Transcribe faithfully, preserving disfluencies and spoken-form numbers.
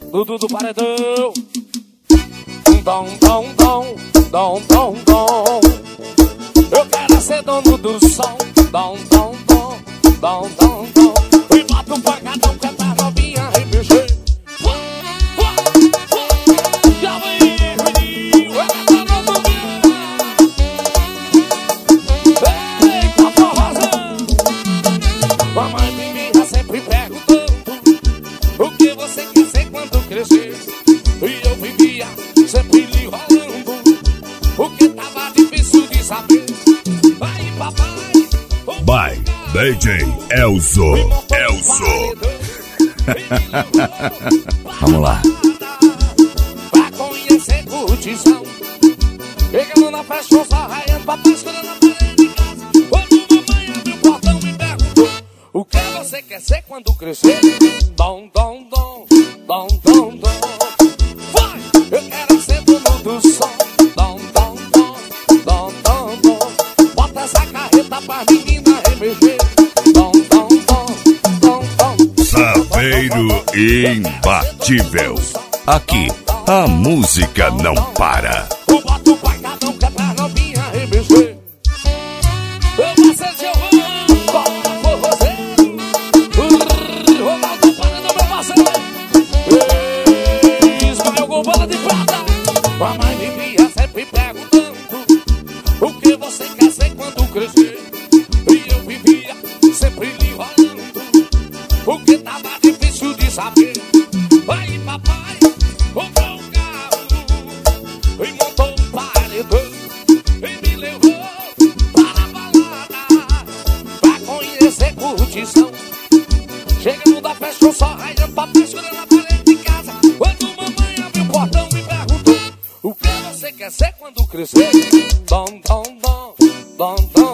Dudu do paredão. Dom, dom, dom, dom, dom, dom. Eu quero ser dono do som. Dom, dom, dom, dom, dom, dom. E bota o pancadão que é pra novinha remexer. Já vem, menino, é pra novinha. Eita, forrozão. Mamãe vivia sempre perguntando o que você quer ser quando crescer. E eu vivia sempre lhe rolando, porque tava difícil de saber. Vai, papai. By D J Elzo. Elzo. Vamos lá. Pra conhecer curtição. Chegando na festa, só raiando, papai escolhendo na parede de casa. Quando mamãe abriu o portão e perguntou o que você quer ser quando crescer. Dom, dom, dom, dom, dom, dom. Vai, eu quero ser dono do som. Dom, dom, dom, dom, dom, dom. Bota essa carreta pra menina remexer. Dom, dom, dom, dom, dom. Saveiro imbatível. Aqui a música não para. Eu boto o pancadão que é pra novinha remexer. Eu vou ser seu ramo, bota forrozeiro. Ronaldo Paredão, meu parceiro. Ismael Gouveia de prata. Mamãe vivia sempre perguntando o que você quer ser quando crescer. E eu vivia sempre lhe rolando, porque tava difícil de saber. Aí papai comprou um carro e montou um paredão e me levou para a balada pra conhecer curtição. Chegando da festa, eu só raiando, papai escolhendo na parede de casa. Quando mamãe abriu o portão e perguntou o que você quer ser quando crescer. Dom, dom, dom, dom, dom.